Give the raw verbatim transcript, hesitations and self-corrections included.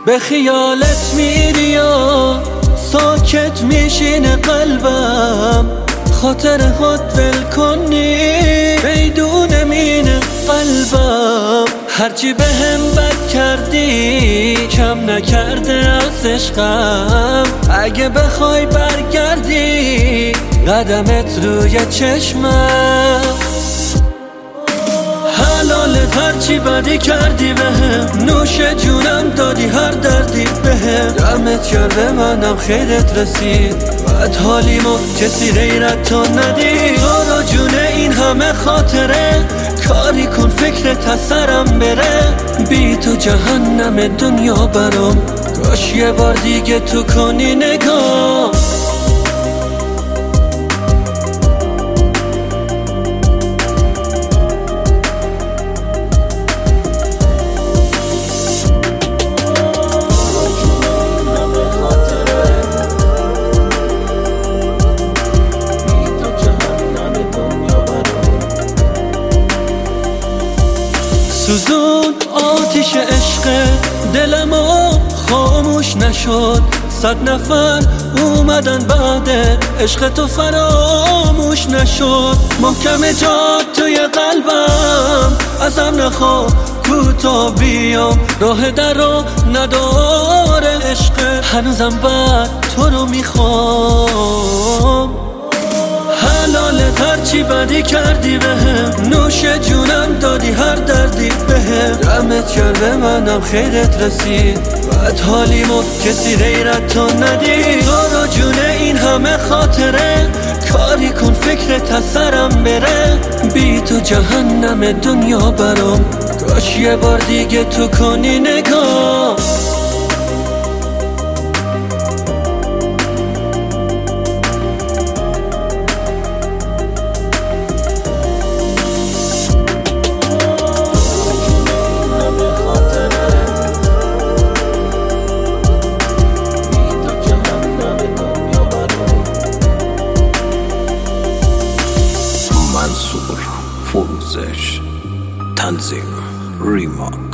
به خیالت میری یا ساکت میشینه قلبم، خاطر خود ول کنی بدون مینه قلبم. هرچی به هم بد کردی کم نکرده از عشقم، اگه بخوای برگردی قدمت روی چشمم. حلالت هرچی بدی کردی بهم، نوش جونم دادی هر دردی بهم. دمت کرد به منم خیرت رسید، بعد حالیمو کسی غیرت تو ندید. تو رو جونه این همه خاطره، کاری کن فکرت از سرم بره. بی تو جهنم دنیا برام، کاش یه بار دیگه تو کنی نگاه. سوزون آتیش عشق دلمو خاموش نشد، صد نفر اومدن بعد عشق تو فراموش نشد. محکم جا توی قلبم ازم نخوا کوتا بیام، راه در رو نداره عشق، هنوزم بعد تو رو میخوام. حلالت هرچی بدی کردی بهم، نوش جونم دادی هر دردی بهم. دمت کرد به منم خیرت رسید، بعد حالیمو کسی غیرت تو ندید. تو رو جونه این همه خاطره، کاری کن فکرت از سرم بره. بی تو جهنم دنیا برام، کاش یه بار دیگه تو کنی نگاه. منصور فروزش، تنظیم ریما.